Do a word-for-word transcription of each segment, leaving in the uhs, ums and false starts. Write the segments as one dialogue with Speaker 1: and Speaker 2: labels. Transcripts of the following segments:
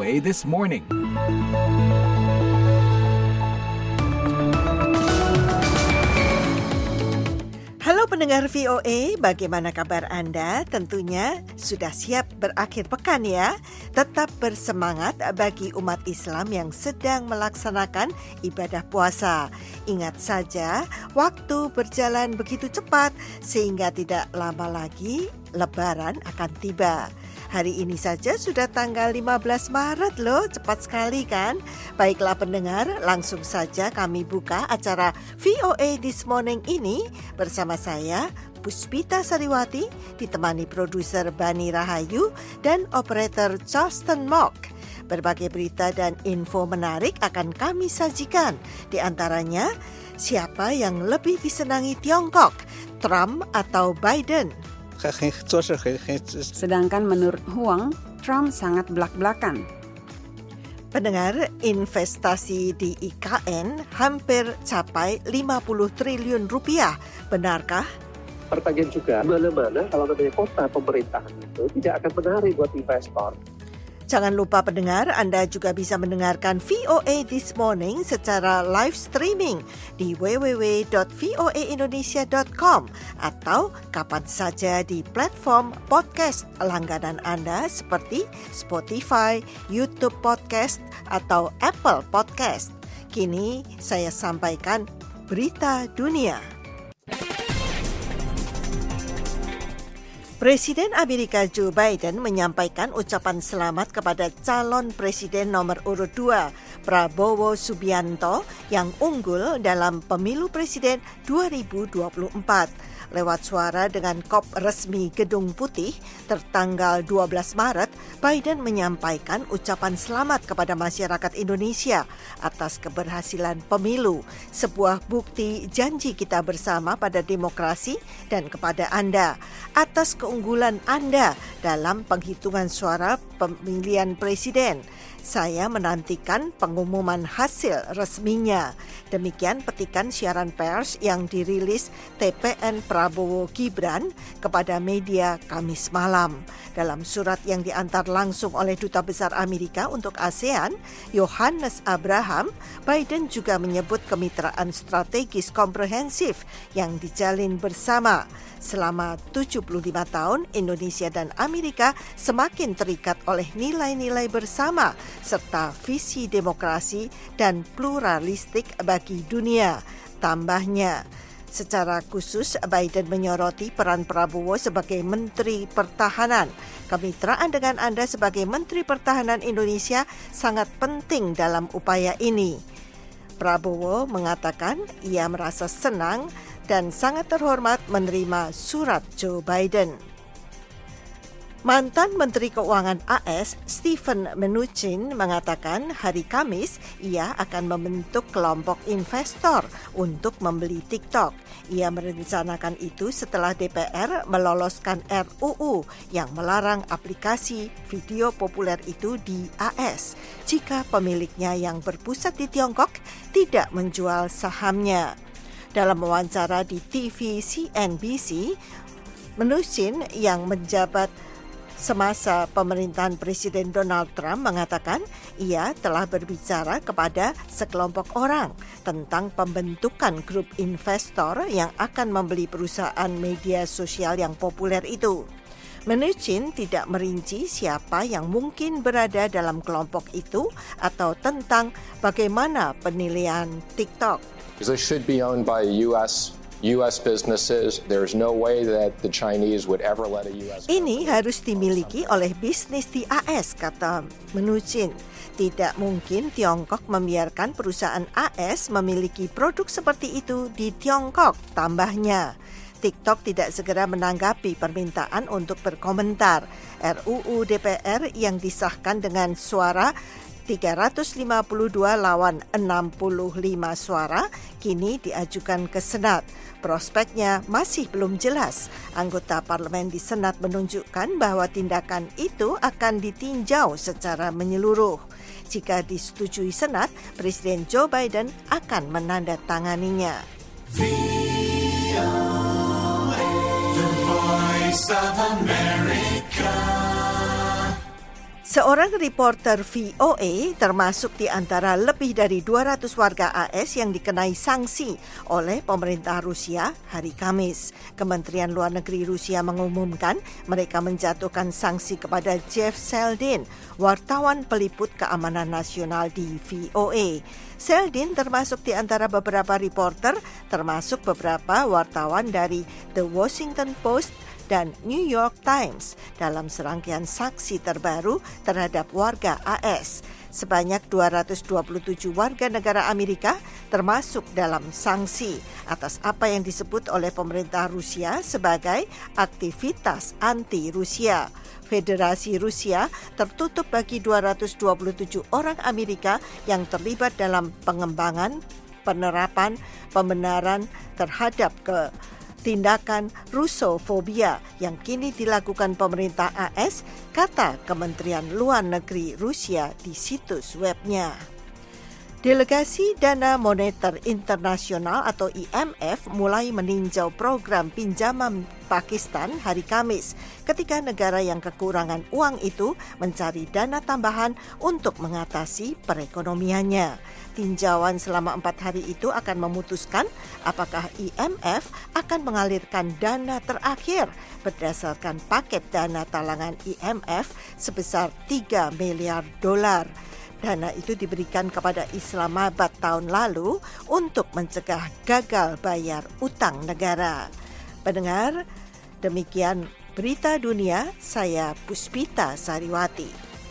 Speaker 1: A This Morning.
Speaker 2: Halo pendengar V O A, bagaimana kabar Anda? Tentunya sudah siap berakhir pekan ya. Tetap bersemangat bagi umat Islam yang sedang melaksanakan ibadah puasa. Ingat saja, waktu berjalan begitu cepat sehingga tidak lama lagi Lebaran akan tiba. Hari ini saja sudah tanggal lima belas Maret loh, cepat sekali kan? Baiklah pendengar, langsung saja kami buka acara V O A This Morning ini bersama saya, Puspita Sariwati, ditemani produser Bani Rahayu dan operator Charleston Mock. Berbagai berita dan info menarik akan kami sajikan. Di antaranya, siapa yang lebih disenangi Tiongkok, Trump atau Biden?
Speaker 3: Sedangkan menurut Huang, Trump sangat belak-belakan.
Speaker 2: Pendengar, investasi di I K N hampir capai lima puluh triliun rupiah. Benarkah?
Speaker 4: Pertanyaan juga, mana-mana kalau namanya kota pemerintahan itu tidak akan menarik buat investor.
Speaker 2: Jangan lupa pendengar, Anda juga bisa mendengarkan V O A This Morning secara live streaming di w w w dot v o a indonesia dot com atau kapan saja di platform podcast langganan Anda seperti Spotify, YouTube Podcast, atau Apple Podcast. Kini saya sampaikan berita dunia. Presiden Amerika Joe Biden menyampaikan ucapan selamat kepada calon presiden nomor urut dua, Prabowo Subianto, yang unggul dalam pemilu presiden dua ribu dua puluh empat. Lewat suara dengan kop resmi Gedung Putih tertanggal dua belas Maret, Biden menyampaikan ucapan selamat kepada masyarakat Indonesia atas keberhasilan pemilu, sebuah bukti janji kita bersama pada demokrasi dan kepada Anda atas keunggulan Anda dalam penghitungan suara pemilihan presiden. Saya menantikan pengumuman hasil resminya. Demikian petikan siaran pers yang dirilis T P N Prabowo Gibran kepada media Kamis malam. Dalam surat yang diantar langsung oleh Duta Besar Amerika untuk ASEAN, Yohannes Abraham, Biden juga menyebut kemitraan strategis komprehensif yang dijalin bersama. Selama tujuh puluh lima tahun, Indonesia dan Amerika semakin terikat oleh nilai-nilai bersama serta visi demokrasi dan pluralistik bagi dunia. Tambahnya, secara khusus Biden menyoroti peran Prabowo sebagai Menteri Pertahanan. Kemitraan dengan Anda sebagai Menteri Pertahanan Indonesia sangat penting dalam upaya ini. Prabowo mengatakan ia merasa senang dan sangat terhormat menerima surat Joe Biden. Mantan Menteri Keuangan A S Steven Mnuchin mengatakan hari Kamis ia akan membentuk kelompok investor untuk membeli TikTok. Ia merencanakan itu setelah D P R meloloskan R U U yang melarang aplikasi video populer itu di A S jika pemiliknya yang berpusat di Tiongkok tidak menjual sahamnya. Dalam wawancara di T V C N B C, Mnuchin yang menjabat semasa pemerintahan Presiden Donald Trump mengatakan ia telah berbicara kepada sekelompok orang tentang pembentukan grup investor yang akan membeli perusahaan media sosial yang populer itu. Mnuchin tidak merinci siapa yang mungkin berada dalam kelompok itu atau tentang bagaimana penilaian TikTok.
Speaker 5: They should be owned by U S U S businesses. There's no way that the Chinese would ever let a U S
Speaker 2: Ini harus dimiliki oleh bisnis di A S, kata Mnuchin. Tidak mungkin Tiongkok membiarkan perusahaan A S memiliki produk seperti itu di Tiongkok, tambahnya. TikTok tidak segera menanggapi permintaan untuk berkomentar. R U U D P R yang disahkan dengan suara tiga ratus lima puluh dua lawan enam puluh lima suara kini diajukan ke Senat. Prospeknya masih belum jelas. Anggota parlemen di Senat menunjukkan bahwa tindakan itu akan ditinjau secara menyeluruh. Jika disetujui Senat, Presiden Joe Biden akan menandatanganinya. Seorang reporter V O A termasuk di antara lebih dari dua ratus warga A S yang dikenai sanksi oleh pemerintah Rusia hari Kamis. Kementerian Luar Negeri Rusia mengumumkan mereka menjatuhkan sanksi kepada Jeff Seldin, wartawan peliput keamanan nasional di V O A. Seldin termasuk di antara beberapa reporter, termasuk beberapa wartawan dari The Washington Post dan New York Times dalam serangkaian saksi terbaru terhadap warga A S. Sebanyak dua ratus dua puluh tujuh warga negara Amerika termasuk dalam sanksi atas apa yang disebut oleh pemerintah Rusia sebagai aktivitas anti-Rusia. Federasi Rusia tertutup bagi dua ratus dua puluh tujuh orang Amerika yang terlibat dalam pengembangan, penerapan, pembenaran terhadap ke tindakan Rusofobia yang kini dilakukan pemerintah A S, kata Kementerian Luar Negeri Rusia di situs webnya. Delegasi Dana Moneter Internasional atau I M F mulai meninjau program pinjaman Pakistan hari Kamis ketika negara yang kekurangan uang itu mencari dana tambahan untuk mengatasi perekonomiannya. Tinjauan selama empat hari itu akan memutuskan apakah I M F akan mengalirkan dana terakhir berdasarkan paket dana talangan I M F sebesar tiga miliar dolar. Dana itu diberikan kepada Islamabad tahun lalu untuk mencegah gagal bayar utang negara. Pendengar, demikian berita dunia, saya Puspita Sariwati.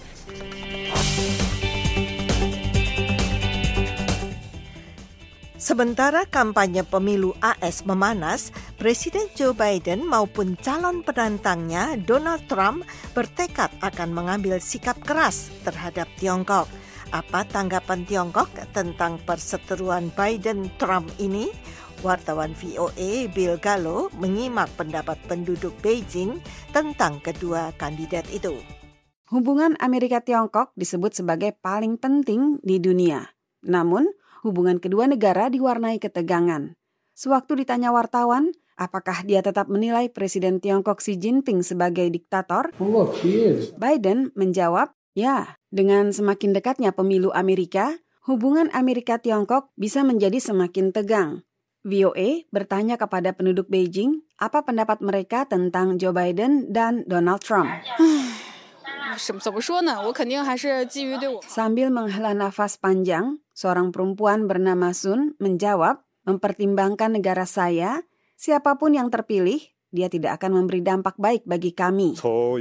Speaker 2: Sementara kampanye pemilu A S memanas, Presiden Joe Biden maupun calon penantangnya Donald Trump bertekad akan mengambil sikap keras terhadap Tiongkok. Apa tanggapan Tiongkok tentang perseteruan Biden-Trump ini? Wartawan V O A Bill Gallo menyimak pendapat penduduk Beijing tentang kedua kandidat itu.
Speaker 3: Hubungan Amerika-Tiongkok disebut sebagai paling penting di dunia. Namun, hubungan kedua negara diwarnai ketegangan. Sewaktu ditanya wartawan, apakah dia tetap menilai Presiden Tiongkok Xi Jinping sebagai diktator?
Speaker 1: Look, he is.
Speaker 3: Biden menjawab, ya, dengan semakin dekatnya pemilu Amerika, hubungan Amerika-Tiongkok bisa menjadi semakin tegang. V O A bertanya kepada penduduk Beijing apa pendapat mereka tentang Joe Biden dan Donald Trump. Sambil menghela nafas panjang, seorang perempuan bernama Sun menjawab, mempertimbangkan negara saya, siapapun yang terpilih, dia tidak akan memberi dampak baik bagi kami.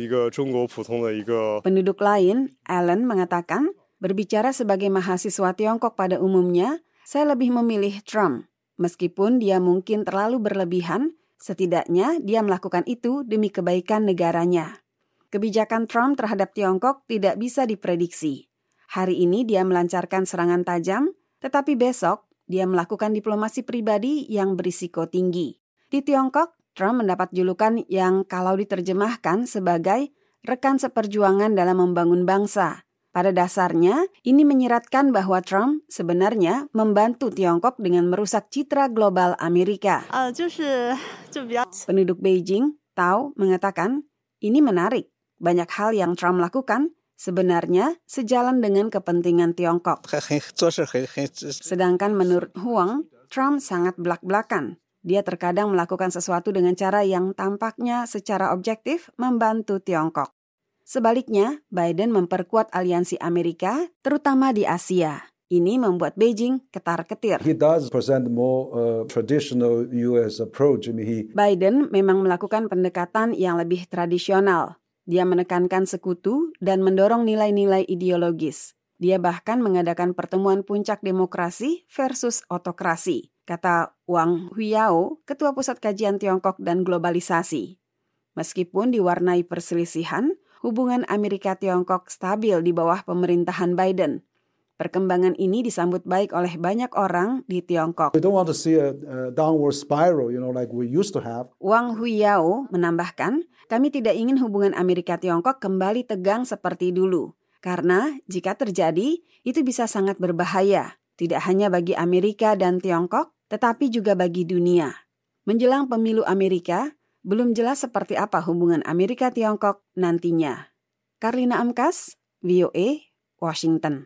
Speaker 3: Penduduk lain, Allen mengatakan, berbicara sebagai mahasiswa Tiongkok pada umumnya, saya lebih memilih Trump. Meskipun dia mungkin terlalu berlebihan, setidaknya dia melakukan itu demi kebaikan negaranya. Kebijakan Trump terhadap Tiongkok tidak bisa diprediksi. Hari ini dia melancarkan serangan tajam, tetapi besok dia melakukan diplomasi pribadi yang berisiko tinggi. Di Tiongkok, Trump mendapat julukan yang kalau diterjemahkan sebagai rekan seperjuangan dalam membangun bangsa. Pada dasarnya, ini menyiratkan bahwa Trump sebenarnya membantu Tiongkok dengan merusak citra global Amerika. Penduduk Beijing, Tao, mengatakan, ini menarik. Banyak hal yang Trump lakukan sebenarnya sejalan dengan kepentingan Tiongkok. Sedangkan menurut Huang, Trump sangat belak-belakan. Dia terkadang melakukan sesuatu dengan cara yang tampaknya secara objektif membantu Tiongkok. Sebaliknya, Biden memperkuat aliansi Amerika, terutama di Asia. Ini membuat Beijing ketar-ketir.
Speaker 1: He does present more uh, traditional U S approach. I mean, he...
Speaker 3: Biden memang melakukan pendekatan yang lebih tradisional. Dia menekankan sekutu dan mendorong nilai-nilai ideologis. Dia bahkan mengadakan pertemuan puncak demokrasi versus otokrasi, kata Wang Huiyao, Ketua Pusat Kajian Tiongkok dan Globalisasi. Meskipun diwarnai perselisihan, hubungan Amerika-Tiongkok stabil di bawah pemerintahan Biden. Perkembangan ini disambut baik oleh banyak orang di Tiongkok.
Speaker 1: We don't want to see a, a downward spiral, you know, like we used to have.
Speaker 3: Wang Huiyao menambahkan, kami tidak ingin hubungan Amerika-Tiongkok kembali tegang seperti dulu. Karena jika terjadi, itu bisa sangat berbahaya. Tidak hanya bagi Amerika dan Tiongkok, tetapi juga bagi dunia. Menjelang pemilu Amerika, belum jelas seperti apa hubungan Amerika-Tiongkok nantinya. Karlina Amkas, V O A, Washington.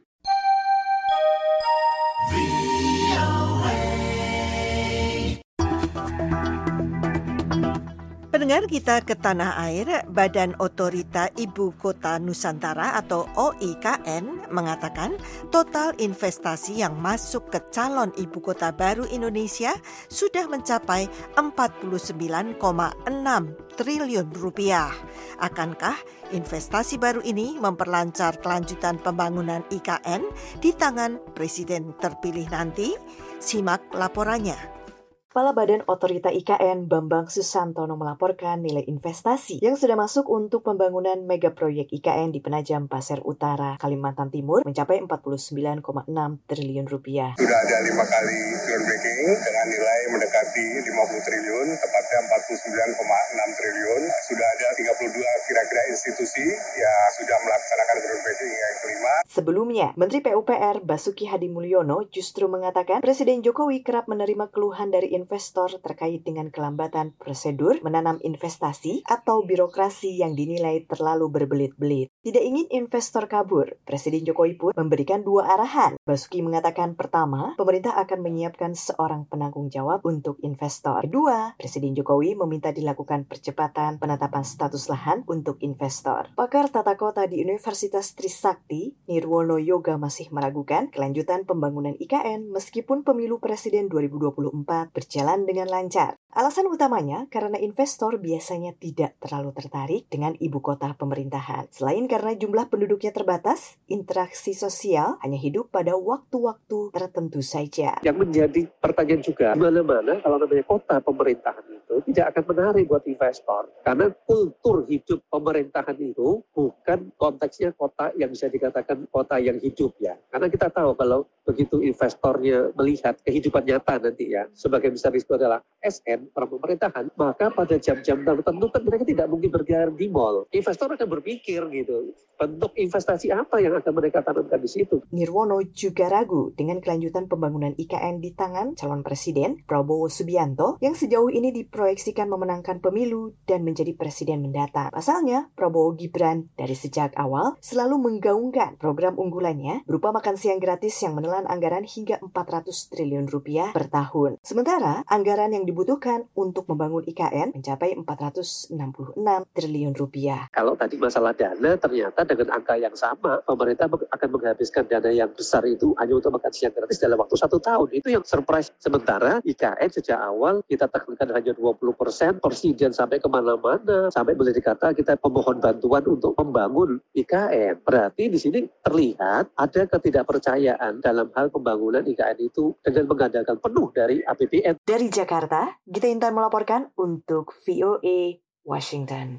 Speaker 2: Pendengar, kita ke tanah air. Badan Otorita Ibu Kota Nusantara atau O I K N mengatakan total investasi yang masuk ke calon ibu kota baru Indonesia sudah mencapai empat puluh sembilan koma enam triliun rupiah. Akankah investasi baru ini memperlancar kelanjutan pembangunan I K N di tangan Presiden terpilih nanti? Simak laporannya.
Speaker 6: Kepala Badan Otorita I K N Bambang Susantono melaporkan nilai investasi yang sudah masuk untuk pembangunan mega proyek I K N di Penajam Pasir Utara, Kalimantan Timur mencapai empat puluh sembilan koma enam triliun rupiah.
Speaker 7: Sudah ada lima kali groundbreaking dengan nilai mendekati lima puluh triliun, tepatnya empat puluh sembilan koma enam triliun. Sudah ada tiga puluh dua kira-kira institusi yang sudah melaksanakan groundbreaking yang kelima.
Speaker 6: Sebelumnya, Menteri P U P R Basuki Hadimulyono justru mengatakan Presiden Jokowi kerap menerima keluhan dari investor terkait dengan kelambatan prosedur menanam investasi atau birokrasi yang dinilai terlalu berbelit-belit. Tidak ingin investor kabur, Presiden Jokowi pun memberikan dua arahan. Basuki mengatakan pertama, pemerintah akan menyiapkan seorang penanggung jawab untuk investor. Kedua, Presiden Jokowi meminta dilakukan percepatan penetapan status lahan untuk investor. Pakar tata kota di Universitas Trisakti, Nirwono Yoga masih meragukan kelanjutan pembangunan I K N meskipun pemilu presiden dua ribu dua puluh empat berjalan dengan lancar. Alasan utamanya karena investor biasanya tidak terlalu tertarik dengan ibu kota pemerintahan. Selain karena jumlah penduduknya terbatas, interaksi sosial hanya hidup pada waktu-waktu tertentu saja.
Speaker 4: Yang menjadi pertanyaan juga, mana-mana kalau namanya kota pemerintahan itu tidak akan menarik buat investor. Karena kultur hidup pemerintahan itu bukan konteksnya kota yang bisa dikatakan kota yang hidup ya. Karena kita tahu kalau begitu investornya melihat kehidupan nyata nanti ya, sebagai besar itu adalah S N, orang pemerintahan, maka pada jam-jam tertentu kan mereka tidak mungkin bergerak di mall. Investor akan berpikir gitu, bentuk investasi apa yang akan mereka tanamkan di situ.
Speaker 6: Nirwono juga ragu dengan kelanjutan pembangunan I K N di tangan calon presiden Prabowo Subianto yang sejauh ini diproyeksikan memenangkan pemilu dan menjadi presiden mendatang. Pasalnya, Prabowo Gibran dari sejak awal selalu menggaungkan program unggulannya berupa makan siang gratis yang menelan anggaran hingga empat ratus triliun rupiah per tahun. Sementara, anggaran yang dibutuhkan untuk membangun I K N mencapai empat ratus enam puluh enam triliun rupiah.
Speaker 4: Kalau tadi masalah dana, ternyata dengan angka yang sama, pemerintah akan menghabiskan dana yang besar itu hanya untuk makan siang gratis dalam waktu satu tahun. Itu yang surprise. Sementara I K N sejak awal kita tekankan hanya dua puluh persen, presiden sampai kemana-mana, sampai boleh dikata kita pemohon bantuan untuk membangun I K N. Berarti di sini terlihat ada ketidakpercayaan dalam hal pembangunan I K N itu dengan mengandalkan penuh dari A P B N.
Speaker 6: Dari Jakarta, Gita Intan melaporkan untuk V O A Washington.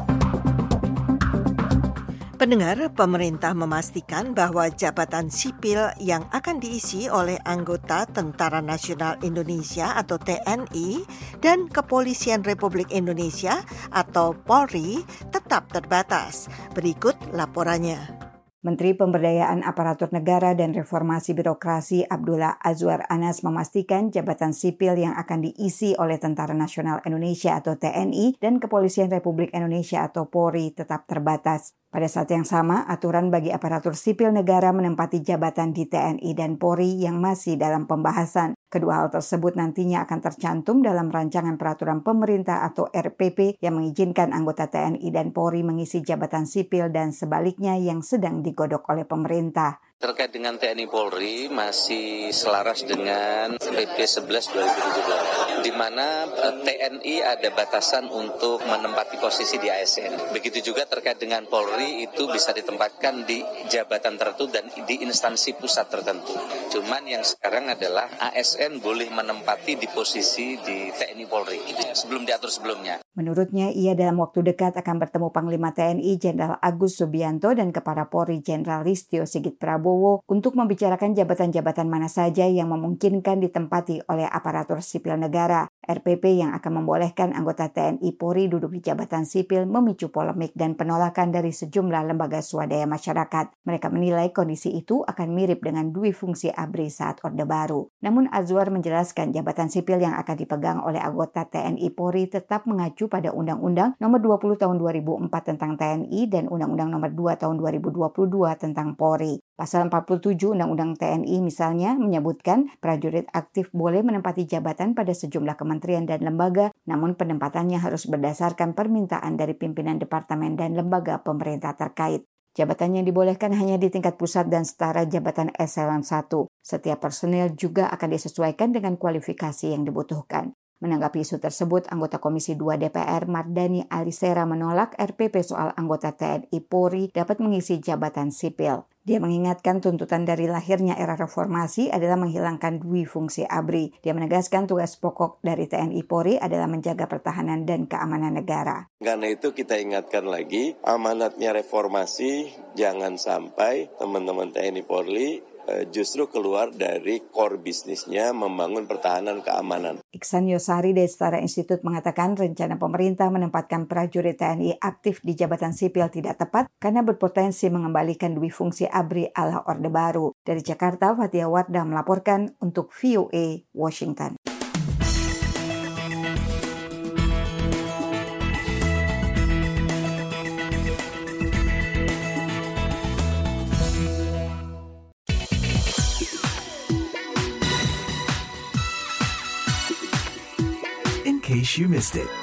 Speaker 2: Pendengar, pemerintah memastikan bahwa jabatan sipil yang akan diisi oleh anggota Tentara Nasional Indonesia atau T N I dan Kepolisian Republik Indonesia atau Polri tetap terbatas. Berikut laporannya.
Speaker 3: Menteri Pemberdayaan Aparatur Negara dan Reformasi Birokrasi Abdullah Azwar Anas memastikan jabatan sipil yang akan diisi oleh Tentara Nasional Indonesia atau T N I dan Kepolisian Republik Indonesia atau Polri tetap terbatas. Pada saat yang sama, aturan bagi aparatur sipil negara menempati jabatan di T N I dan Polri yang masih dalam pembahasan. Kedua hal tersebut nantinya akan tercantum dalam rancangan peraturan pemerintah atau R P P yang mengizinkan anggota T N I dan Polri mengisi jabatan sipil dan sebaliknya yang sedang digodok oleh pemerintah.
Speaker 8: Terkait dengan T N I Polri masih selaras dengan P P sebelas dua ribu tujuh belas, di mana T N I ada batasan untuk menempati posisi di A S N. Begitu juga terkait dengan Polri itu bisa ditempatkan di jabatan tertentu dan di instansi pusat tertentu. Cuman yang sekarang adalah A S N boleh menempati di posisi di T N I Polri, sebelum diatur sebelumnya.
Speaker 3: Menurutnya, ia dalam waktu dekat akan bertemu Panglima T N I Jenderal Agus Subianto dan Kepala Polri Jenderal Listio Sigit Prabowo Prabowo untuk membicarakan jabatan-jabatan mana saja yang memungkinkan ditempati oleh aparatur sipil negara. R P P yang akan membolehkan anggota T N I Polri duduk di jabatan sipil memicu polemik dan penolakan dari sejumlah lembaga swadaya masyarakat. Mereka menilai kondisi itu akan mirip dengan dui fungsi ABRI saat Orde Baru. Namun Azwar menjelaskan jabatan sipil yang akan dipegang oleh anggota T N I Polri tetap mengacu pada Undang-Undang Nomor dua puluh Tahun dua ribu empat tentang T N I dan Undang-Undang Nomor dua Tahun dua ribu dua puluh dua tentang Polri. Pasal empat puluh tujuh Undang-Undang T N I misalnya menyebutkan prajurit aktif boleh menempati jabatan pada sejumlah kementerian dan lembaga, namun penempatannya harus berdasarkan permintaan dari pimpinan departemen dan lembaga pemerintah terkait. Jabatan yang dibolehkan hanya di tingkat pusat dan setara jabatan eselon satu. Setiap personil juga akan disesuaikan dengan kualifikasi yang dibutuhkan. Menanggapi isu tersebut, anggota Komisi dua D P R Mardani Alisera menolak R P P soal anggota T N I Polri dapat mengisi jabatan sipil. Dia mengingatkan tuntutan dari lahirnya era reformasi adalah menghilangkan dui fungsi ABRI. Dia menegaskan tugas pokok dari T N I Polri adalah menjaga pertahanan dan keamanan negara.
Speaker 9: Karena itu kita ingatkan lagi, amanatnya reformasi jangan sampai teman-teman T N I Polri justru keluar dari core bisnisnya membangun pertahanan keamanan.
Speaker 3: Iksan Yosari dari Setara Institut mengatakan rencana pemerintah menempatkan prajurit T N I aktif di jabatan sipil tidak tepat karena berpotensi mengembalikan dui fungsi ABRI ala Orde Baru. Dari Jakarta, Fathia Wardah melaporkan untuk V O A Washington.
Speaker 10: In case you missed it.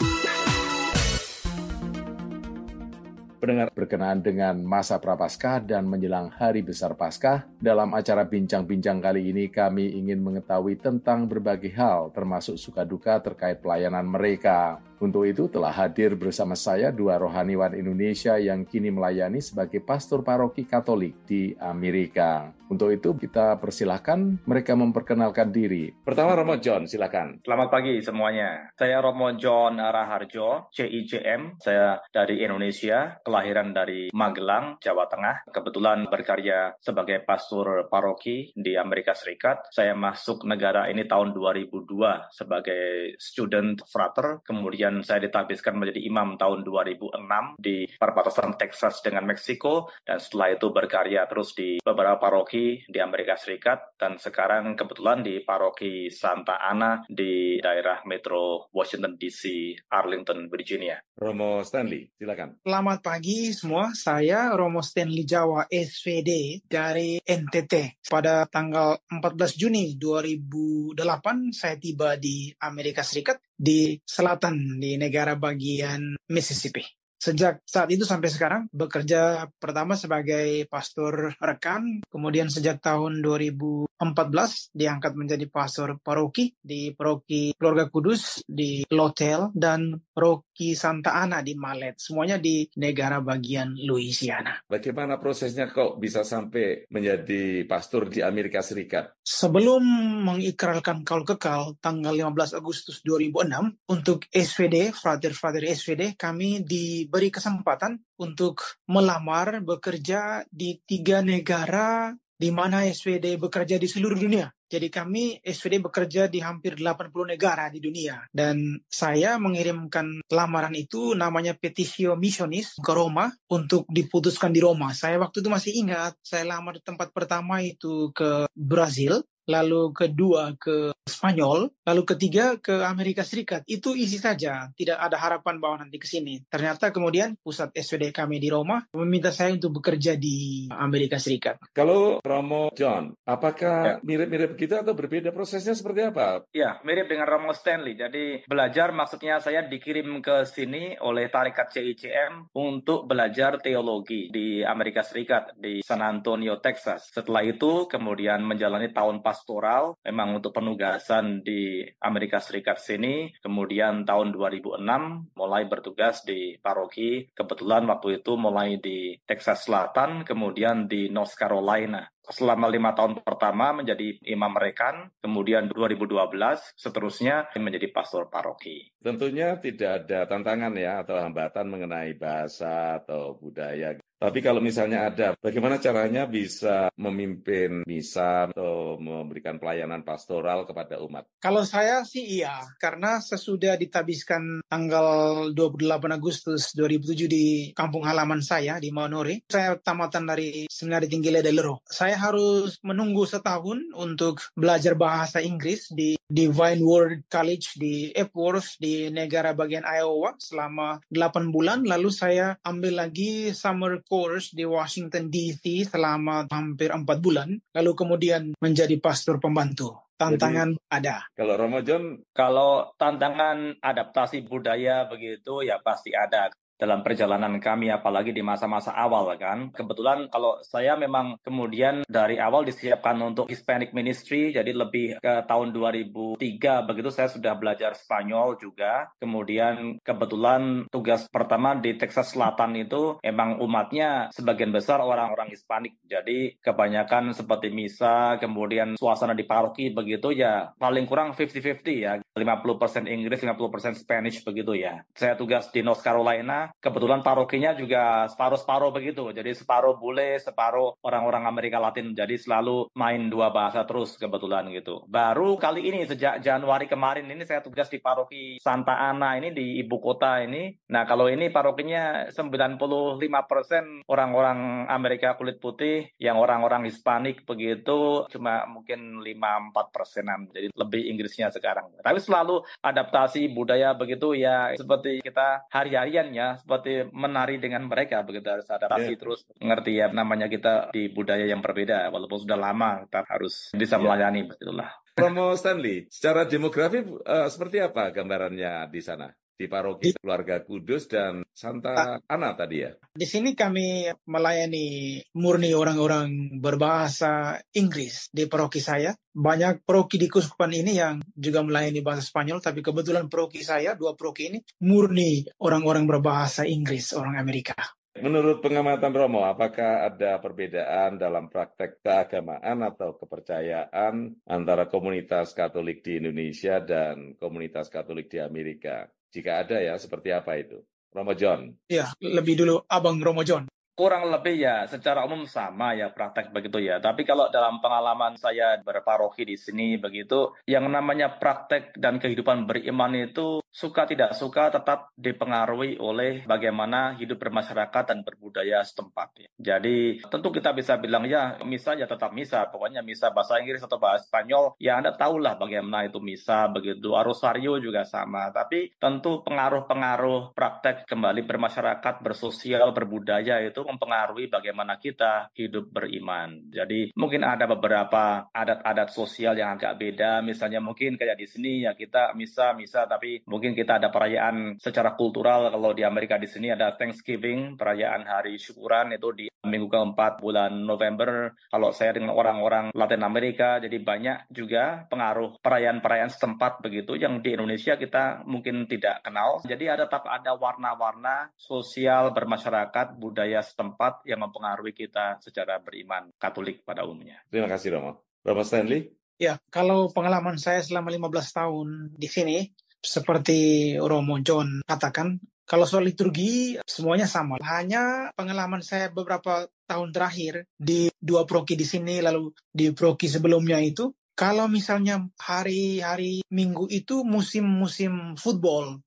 Speaker 1: Pendengar, berkenaan dengan masa Prapaskah dan menjelang Hari Besar Paskah, dalam acara bincang-bincang kali ini kami ingin mengetahui tentang berbagai hal, termasuk suka duka terkait pelayanan mereka. Untuk itu telah hadir bersama saya dua rohaniwan Indonesia yang kini melayani sebagai pastor paroki Katolik di Amerika. Untuk itu kita persilahkan mereka memperkenalkan diri. Pertama Romo John, silakan.
Speaker 11: Selamat pagi semuanya. Saya Romo John Raharjo, C I J M. Saya dari Indonesia, kelahiran dari Magelang, Jawa Tengah. Kebetulan berkarya sebagai pastor paroki di Amerika Serikat. Saya masuk negara ini tahun dua ribu dua sebagai student frater, kemudian saya ditabiskan menjadi imam tahun dua ribu enam di perbatasan Texas dengan Meksiko, dan setelah itu berkarya terus di beberapa paroki di Amerika Serikat, dan sekarang kebetulan di paroki Santa Ana di daerah metro Washington D C, Arlington, Virginia.
Speaker 1: Romo Stanley, silakan.
Speaker 12: Selamat pagi semua, saya Romo Stanley Jawa S V D dari N T T. Pada tanggal empat belas Juni dua ribu delapan saya tiba di Amerika Serikat di selatan di negara bagian Mississippi. Sejak saat itu sampai sekarang bekerja pertama sebagai pastor rekan, kemudian sejak tahun dua ribu empat belas diangkat menjadi pastor paroki di paroki Keluarga Kudus di Lotel dan paroki Santa Ana di Malet, semuanya di negara bagian Louisiana.
Speaker 1: Bagaimana prosesnya kok bisa sampai menjadi pastor di Amerika Serikat?
Speaker 12: Sebelum mengikrarkan kaul kekal tanggal lima belas Agustus dua ribu enam, untuk S V D, Frater-Frater S V D, kami diberi kesempatan untuk melamar bekerja di tiga negara di mana S V D bekerja di seluruh dunia. Jadi kami S V D bekerja di hampir delapan puluh negara di dunia. Dan saya mengirimkan lamaran itu namanya Petitio Missionis ke Roma untuk diputuskan di Roma. Saya waktu itu masih ingat, saya lamar tempat pertama itu ke Brazil, lalu kedua ke Spanyol, lalu ketiga ke Amerika Serikat. Itu isi saja, tidak ada harapan bahwa nanti ke sini. Ternyata kemudian pusat S V D kami di Roma meminta saya untuk bekerja di Amerika Serikat.
Speaker 1: Kalau Romo John, apakah ya. mirip-mirip kita atau berbeda, prosesnya seperti apa?
Speaker 11: Ya, mirip dengan Romo Stanley. Jadi belajar maksudnya saya dikirim ke sini oleh Tarekat C I C M untuk belajar teologi di Amerika Serikat, di San Antonio, Texas. Setelah itu kemudian menjalani tahun pastoral, memang untuk penugasan di Amerika Serikat sini. Kemudian tahun dua ribu enam mulai bertugas di paroki. Kebetulan waktu itu mulai di Texas Selatan, kemudian di North Carolina. Selama lima tahun pertama menjadi imam rekan, kemudian dua ribu dua belas seterusnya menjadi pastor paroki.
Speaker 1: Tentunya tidak ada tantangan ya atau hambatan mengenai bahasa atau budaya. Tapi kalau misalnya ada, bagaimana caranya bisa memimpin misa atau memberikan pelayanan pastoral kepada umat?
Speaker 12: Kalau saya sih iya, karena sesudah ditabiskan tanggal dua puluh delapan Agustus dua ribu tujuh di kampung halaman saya di Maunori, saya tamatan dari Seminari Tinggi Ledelero. Saya harus menunggu setahun untuk belajar bahasa Inggris di Divine Word College di Epworth di negara bagian Iowa selama delapan bulan. Lalu saya ambil lagi summer course di Washington D C selama hampir empat bulan. Lalu kemudian menjadi pastor pembantu. Tantangan Jadi, ada.
Speaker 1: Kalau Romo John,
Speaker 11: kalau tantangan adaptasi budaya begitu ya pasti ada dalam perjalanan kami, apalagi di masa-masa awal kan. Kebetulan kalau saya memang kemudian dari awal disiapkan untuk Hispanic Ministry, jadi lebih ke tahun dua ribu tiga begitu saya sudah belajar Spanyol juga. Kemudian kebetulan tugas pertama di Texas Selatan itu emang umatnya sebagian besar orang-orang Hispanik. Jadi kebanyakan seperti misa, kemudian suasana di paroki begitu ya paling kurang lima puluh lima puluh ya. lima puluh persen Inggris, lima puluh persen Spanish begitu ya. Saya tugas di North Carolina. Kebetulan parokinya juga separuh-separuh begitu. Jadi separuh bule, separuh orang-orang Amerika Latin. Jadi selalu main dua bahasa terus kebetulan gitu. Baru kali ini sejak Januari kemarin ini saya tugas di paroki Santa Ana ini di ibu kota ini. Nah kalau ini parokinya sembilan puluh lima persen orang-orang Amerika kulit putih, yang orang-orang Hispanik begitu cuma mungkin lima sampai empat persenan. Jadi lebih Inggrisnya sekarang. Tapi selalu adaptasi budaya begitu ya seperti kita hari-harian ya. Seperti menari dengan mereka begitu, harus adaptasi yeah. Terus ngerti ya namanya kita di budaya yang berbeda walaupun sudah lama tetap harus bisa yeah. melayani begitulah.
Speaker 1: Romo Stanley, secara demografi uh, seperti apa gambarannya di sana? Di paroki Keluarga Kudus dan Santa Ana tadi ya?
Speaker 12: Di sini kami melayani murni orang-orang berbahasa Inggris di paroki saya. Banyak paroki di Keuskupan ini yang juga melayani bahasa Spanyol, tapi kebetulan paroki saya, dua paroki ini, murni orang-orang berbahasa Inggris, orang Amerika.
Speaker 1: Menurut pengamatan Romo, apakah ada perbedaan dalam praktek keagamaan atau kepercayaan antara komunitas Katolik di Indonesia dan komunitas Katolik di Amerika? Jika ada ya, seperti apa itu? Romo John.
Speaker 12: Ya, lebih dulu Abang Romo John.
Speaker 11: Kurang lebih ya, secara umum sama ya praktek begitu ya. Tapi kalau dalam pengalaman saya berparoki di sini begitu, yang namanya praktek dan kehidupan beriman itu suka tidak suka tetap dipengaruhi oleh bagaimana hidup bermasyarakat dan berbudaya setempat. Ya. Jadi tentu kita bisa bilang ya misa ya tetap misa, pokoknya misa bahasa Inggris atau bahasa Spanyol, ya Anda tahulah bagaimana itu misa begitu. Rosario juga sama, tapi tentu pengaruh-pengaruh praktek kembali bermasyarakat, bersosial, berbudaya itu mempengaruhi bagaimana kita hidup beriman. Jadi mungkin ada beberapa adat-adat sosial yang agak beda, misalnya mungkin kayak di sini ya kita misa-misa, tapi mungkin kita ada perayaan secara kultural. Kalau di Amerika di sini ada Thanksgiving, perayaan hari syukuran itu di minggu keempat bulan November. Kalau saya dengan orang-orang Latin Amerika, jadi banyak juga pengaruh perayaan-perayaan setempat begitu yang di Indonesia kita mungkin tidak kenal. Jadi ada tetap ada warna-warna sosial bermasyarakat, budaya tempat yang mempengaruhi kita secara beriman Katolik pada umumnya.
Speaker 1: Terima kasih Romo. Romo Stanley?
Speaker 12: Ya, kalau pengalaman saya selama lima belas tahun di sini, seperti Romo John katakan, kalau soal liturgi semuanya sama. Hanya pengalaman saya beberapa tahun terakhir di dua proki di sini, lalu di proki sebelumnya itu, kalau misalnya hari-hari Minggu itu musim-musim football,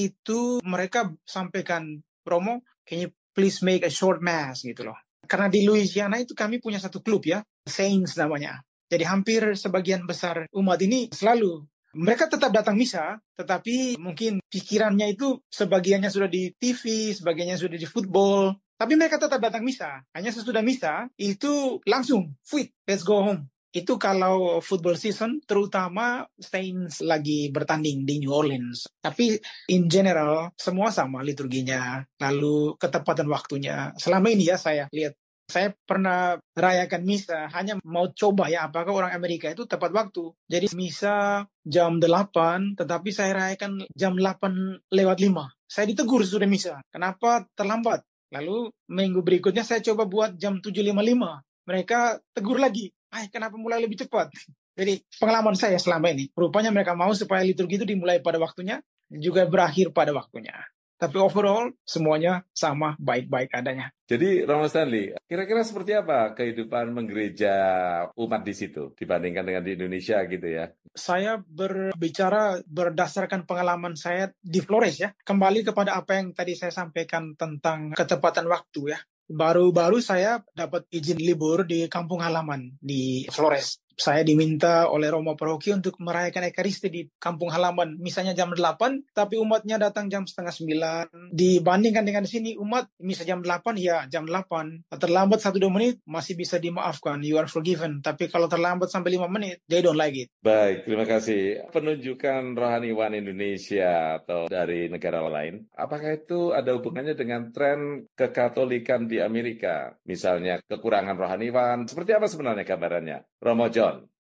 Speaker 12: itu mereka sampaikan, Romo, can you please make a short mass gitu loh. Karena di Louisiana itu kami punya satu klub ya, Saints namanya. Jadi hampir sebagian besar umat ini selalu, mereka tetap datang misa, tetapi mungkin pikirannya itu sebagiannya sudah di T V, sebagiannya sudah di football. Tapi mereka tetap datang misa. Hanya sesudah misa, itu langsung, fit, let's go home. Itu kalau football season, terutama Saints lagi bertanding di New Orleans. Tapi in general, semua sama liturginya, lalu ketepatan waktunya. Selama ini ya saya lihat, saya pernah rayakan misa, hanya mau coba ya apakah orang Amerika itu tepat waktu. Jadi misa jam delapan, tetapi saya rayakan jam delapan lewat lima. Saya ditegur sudah misa, kenapa terlambat? Lalu minggu berikutnya saya coba buat jam tujuh lima puluh lima. Mereka tegur lagi. Ah, kenapa mulai lebih cepat? Jadi pengalaman saya selama ini, rupanya mereka mau supaya liturgi itu dimulai pada waktunya, juga berakhir pada waktunya. Tapi overall semuanya sama, baik-baik adanya.
Speaker 1: Jadi Romo Stanley, kira-kira seperti apa kehidupan menggereja umat di situ dibandingkan dengan di Indonesia gitu ya?
Speaker 12: Saya berbicara berdasarkan pengalaman saya di Flores ya. Kembali kepada apa yang tadi saya sampaikan tentang ketepatan waktu ya. Baru-baru saya dapat izin libur di kampung halaman di Flores. Saya diminta oleh Romo Paroki untuk merayakan Ekaristi di kampung halaman. Misalnya jam delapan, tapi umatnya datang jam setengah sembilan. Dibandingkan dengan di sini, umat misa jam delapan, ya jam delapan. Terlambat satu dua menit, masih bisa dimaafkan. You are forgiven. Tapi kalau terlambat sampai lima menit, they don't like it.
Speaker 1: Baik, terima kasih. Penunjukan rohaniwan Indonesia atau dari negara lain, apakah itu ada hubungannya dengan tren kekatolikan di Amerika? Misalnya kekurangan rohaniwan, seperti apa sebenarnya gambarannya? Romo John.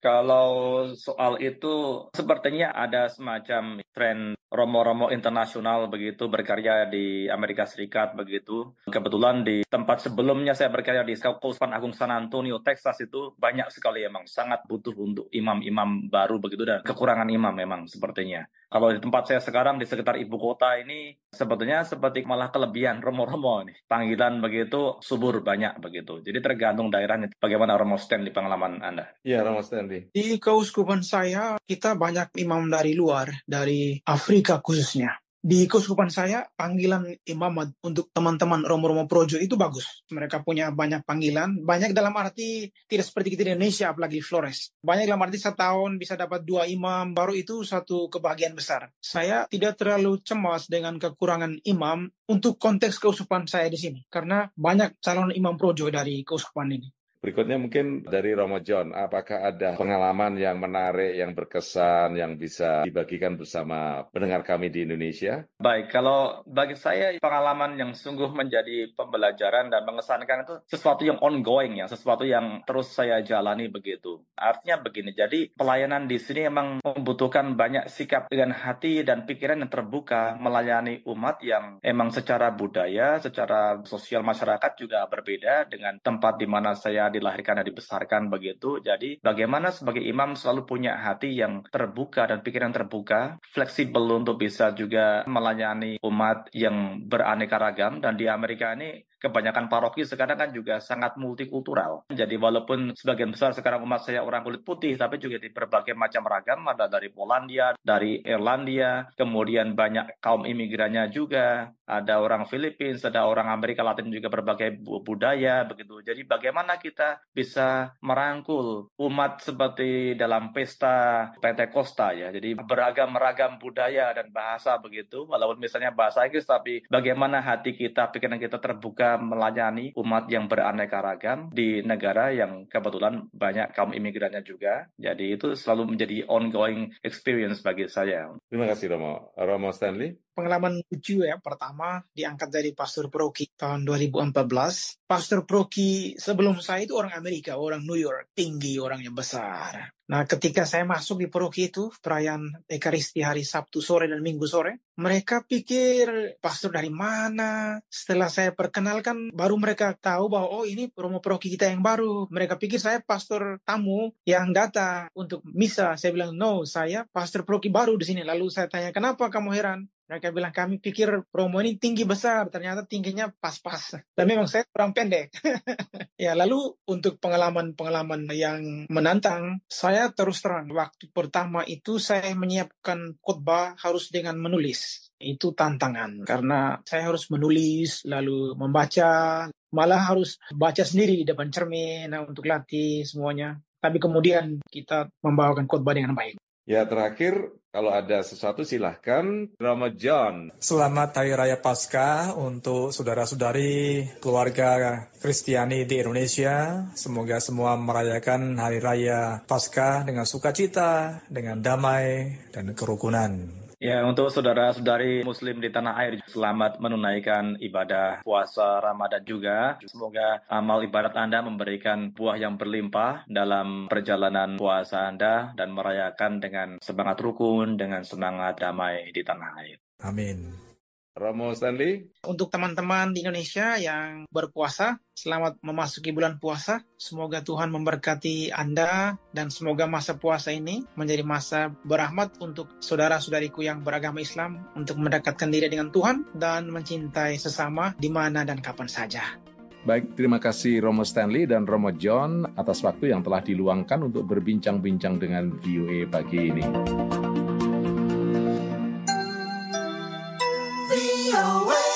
Speaker 11: Kalau soal itu sepertinya ada semacam tren romo-romo internasional begitu berkarya di Amerika Serikat begitu. Kebetulan di tempat sebelumnya saya berkarya di Keuskupan Agung San Antonio, Texas itu banyak sekali emang sangat butuh untuk imam-imam baru begitu dan kekurangan imam memang sepertinya. Kalau di tempat saya sekarang di sekitar ibu kota ini sebetulnya seperti malah kelebihan romo-romo nih. Panggilan begitu subur banyak begitu. Jadi tergantung daerahnya. Bagaimana Romo Stan di pengalaman Anda?
Speaker 1: Iya, Romo Stan.
Speaker 12: Di keuskupan saya, kita banyak imam dari luar, dari Afrika khususnya. Di keuskupan saya, panggilan imamat untuk teman-teman Romo-Romo Projo itu bagus. Mereka punya banyak panggilan. Banyak dalam arti tidak seperti kita di Indonesia, apalagi Flores. Banyak dalam arti setahun bisa dapat dua imam, baru itu satu kebahagiaan besar. Saya tidak terlalu cemas dengan kekurangan imam untuk konteks keuskupan saya di sini. Karena banyak calon imam Projo dari keuskupan ini.
Speaker 1: Berikutnya mungkin dari Romo John, apakah ada pengalaman yang menarik, yang berkesan, yang bisa dibagikan bersama pendengar kami di Indonesia?
Speaker 11: Baik, kalau bagi saya pengalaman yang sungguh menjadi pembelajaran dan mengesankan itu sesuatu yang ongoing ya, sesuatu yang terus saya jalani begitu. Artinya begini, jadi pelayanan di sini memang membutuhkan banyak sikap dengan hati dan pikiran yang terbuka melayani umat yang emang secara budaya, secara sosial masyarakat juga berbeda dengan tempat di mana saya dilahirkan dan dibesarkan begitu. Jadi bagaimana sebagai imam selalu punya hati yang terbuka dan pikiran terbuka, fleksibel untuk bisa juga melayani umat yang beraneka ragam. Dan di Amerika ini kebanyakan paroki sekarang kan juga sangat multikultural. Jadi walaupun sebagian besar sekarang umat saya orang kulit putih, tapi juga di berbagai macam ragam, ada dari Polandia, dari Irlandia, kemudian banyak kaum imigrannya juga, ada orang Filipina, ada orang Amerika Latin juga berbagai budaya begitu. Jadi bagaimana kita kita bisa merangkul umat seperti dalam pesta Pentakosta ya. Jadi beragam-ragam budaya dan bahasa begitu. Walaupun misalnya bahasa Inggris, tapi bagaimana hati kita, pikiran kita terbuka melayani umat yang beraneka ragam di negara yang kebetulan banyak kaum imigrannya juga. Jadi itu selalu menjadi ongoing experience bagi saya.
Speaker 1: Terima kasih Romo. Romo Stanley.
Speaker 12: Pengalaman lucu ya, pertama diangkat dari Pastor Paroki tahun dua ribu empat belas. Pastor Paroki sebelum saya itu orang Amerika, orang New York, tinggi, orangnya besar. Nah, ketika saya masuk di paroki itu, perayaan Ekaristi hari Sabtu sore dan Minggu sore, mereka pikir pastor dari mana. Setelah saya perkenalkan, baru mereka tahu bahwa oh ini Romo Paroki kita yang baru. Mereka pikir saya pastor tamu yang datang untuk misa. Saya bilang, no, saya pastor paroki baru di sini. Lalu saya tanya, kenapa kamu heran? Mereka bilang, kami pikir Romo ini tinggi besar, ternyata tingginya pas-pas. Dan memang saya kurang pendek. Ya, lalu untuk pengalaman-pengalaman yang menantang, saya terus terang, waktu pertama itu saya menyiapkan khotbah harus dengan menulis. Itu tantangan, karena saya harus menulis, lalu membaca, malah harus baca sendiri di depan cermin untuk latih semuanya. Tapi kemudian kita membawakan khotbah dengan baik.
Speaker 1: Ya, terakhir, kalau ada sesuatu silahkan, Romo John.
Speaker 13: Selamat Hari Raya Paskah untuk saudara-saudari keluarga Kristiani di Indonesia. Semoga semua merayakan Hari Raya Paskah dengan sukacita, dengan damai, dan kerukunan.
Speaker 11: Ya, untuk saudara-saudari Muslim di tanah air, selamat menunaikan ibadah puasa Ramadan juga. Semoga amal ibadat Anda memberikan buah yang berlimpah dalam perjalanan puasa Anda dan merayakan dengan semangat rukun, dengan semangat damai di tanah air.
Speaker 13: Amin.
Speaker 1: Romo Stanley.
Speaker 12: Untuk teman-teman di Indonesia yang berpuasa, selamat memasuki bulan puasa. Semoga Tuhan memberkati Anda dan semoga masa puasa ini menjadi masa berahmat untuk saudara-saudariku yang beragama Islam untuk mendekatkan diri dengan Tuhan dan mencintai sesama di mana dan kapan saja.
Speaker 1: Baik, terima kasih Romo Stanley dan Romo John atas waktu yang telah diluangkan untuk berbincang-bincang dengan V O A pagi ini.
Speaker 10: V O A